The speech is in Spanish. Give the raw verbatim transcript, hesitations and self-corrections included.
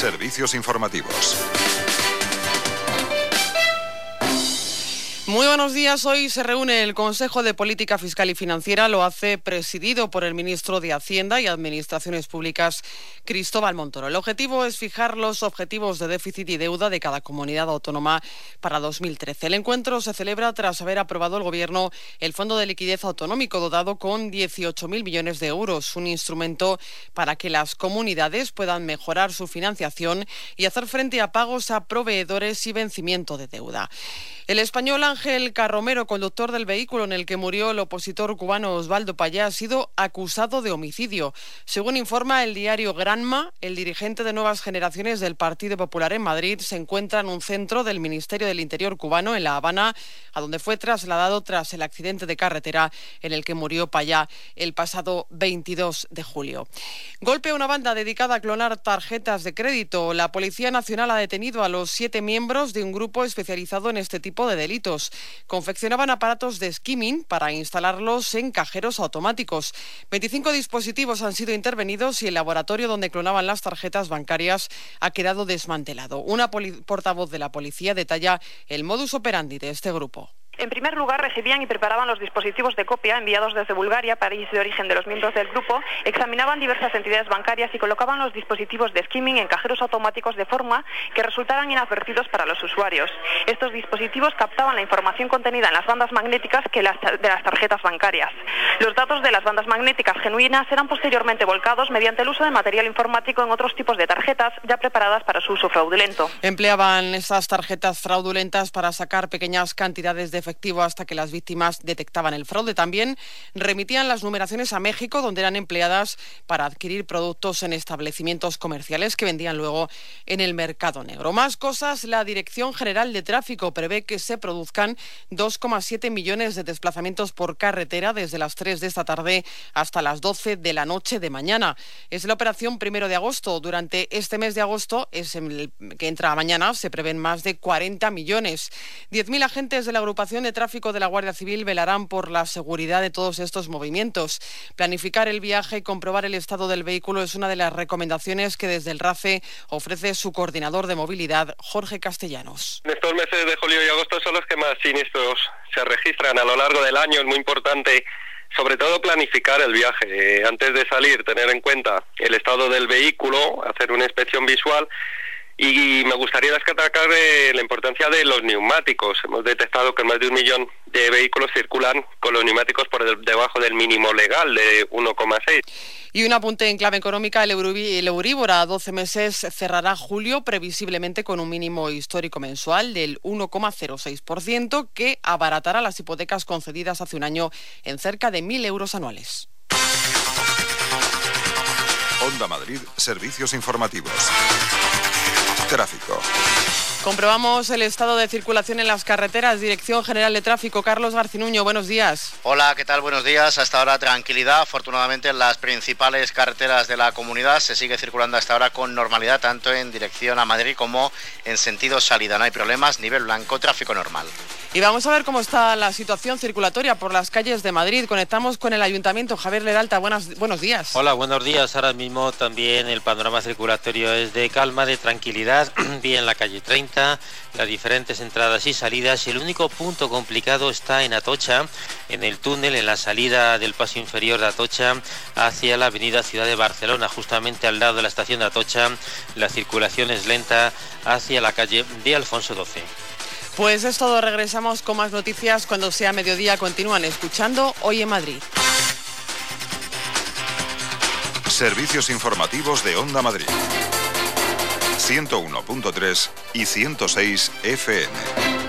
Servicios informativos. Muy buenos días. Hoy se reúne el Consejo de Política Fiscal y Financiera. Lo hace presidido por el ministro de Hacienda y Administraciones Públicas, Cristóbal Montoro. El objetivo es fijar los objetivos de déficit y deuda de cada comunidad autónoma para dos mil trece. El encuentro se celebra tras haber aprobado el Gobierno el Fondo de Liquidez Autonómico, dotado con dieciocho mil millones de euros, un instrumento para que las comunidades puedan mejorar su financiación y hacer frente a pagos a proveedores y vencimiento de deuda. El español Ángel Carromero, conductor del vehículo en el que murió el opositor cubano Osvaldo Payá, ha sido acusado de homicidio. Según informa el diario Granma, el dirigente de Nuevas Generaciones del Partido Popular en Madrid se encuentra en un centro del Ministerio del Interior cubano en La Habana, a donde fue trasladado tras el accidente de carretera en el que murió Payá el pasado veintidós de julio. Golpe a una banda dedicada a clonar tarjetas de crédito. La Policía Nacional ha detenido a los siete miembros de un grupo especializado en este tipo de delitos. Confeccionaban aparatos de skimming para instalarlos en cajeros automáticos. veinticinco dispositivos han sido intervenidos y el laboratorio donde clonaban las tarjetas bancarias ha quedado desmantelado. Una poli- portavoz de la policía detalla el modus operandi de este grupo. En primer lugar, recibían y preparaban los dispositivos de copia enviados desde Bulgaria, país de origen de los miembros del grupo, examinaban diversas entidades bancarias y colocaban los dispositivos de skimming en cajeros automáticos de forma que resultaran inadvertidos para los usuarios. Estos dispositivos captaban la información contenida en las bandas magnéticas que las, de las tarjetas bancarias. Los datos de las bandas magnéticas genuinas eran posteriormente volcados mediante el uso de material informático en otros tipos de tarjetas ya preparadas para su uso fraudulento. Empleaban estas tarjetas fraudulentas para sacar pequeñas cantidades de efectivo hasta que las víctimas detectaban el fraude. También remitían las numeraciones a México, donde eran empleadas para adquirir productos en establecimientos comerciales que vendían luego en el mercado negro. Más cosas, la Dirección General de Tráfico prevé que se produzcan dos coma siete millones de desplazamientos por carretera desde las tres de esta tarde hasta las doce de la noche de mañana. Es la operación primero de agosto. Durante este mes de agosto, es el que entra mañana, se prevén más de cuarenta millones. diez mil agentes de la agrupación de tráfico de la Guardia Civil velarán por la seguridad de todos estos movimientos. Planificar el viaje y comprobar el estado del vehículo es una de las recomendaciones que desde el RACE ofrece su coordinador de movilidad, Jorge Castellanos. Estos meses de julio y agosto son los que más siniestros se registran a lo largo del año. Es muy importante, sobre todo, planificar el viaje. Eh, antes de salir, tener en cuenta el estado del vehículo, hacer una inspección visual. Y me gustaría destacar eh, la importancia de los neumáticos. Hemos detectado que más de un millón de vehículos circulan con los neumáticos por el, debajo del mínimo legal de uno coma seis. Y un apunte en clave económica, el, Euribor, el Euribor a doce meses cerrará julio previsiblemente con un mínimo histórico mensual del uno coma cero seis por ciento que abaratará las hipotecas concedidas hace un año en cerca de mil euros anuales. Onda Madrid, servicios informativos. Tráfico. Comprobamos el estado de circulación en las carreteras. Dirección General de Tráfico, Carlos Garcinuño, buenos días. Hola, ¿qué tal? Buenos días. Hasta ahora tranquilidad. Afortunadamente en las principales carreteras de la comunidad se sigue circulando hasta ahora con normalidad, tanto en dirección a Madrid como en sentido salida. No hay problemas, nivel blanco, tráfico normal. Y vamos a ver cómo está la situación circulatoria por las calles de Madrid. Conectamos con el Ayuntamiento. Javier Leralta, buenas, buenos días. Hola, buenos días. Ahora mismo también el panorama circulatorio es de calma, de tranquilidad. Bien, la calle treinta, las diferentes entradas y salidas. Y el único punto complicado está en Atocha, en el túnel, en la salida del paso inferior de Atocha hacia la avenida Ciudad de Barcelona, justamente al lado de la estación de Atocha. La circulación es lenta hacia la calle de Alfonso doce. Pues es todo, regresamos con más noticias cuando sea mediodía. Continúan escuchando Hoy en Madrid. Servicios informativos de Onda Madrid. ciento uno punto tres y ciento seis F M.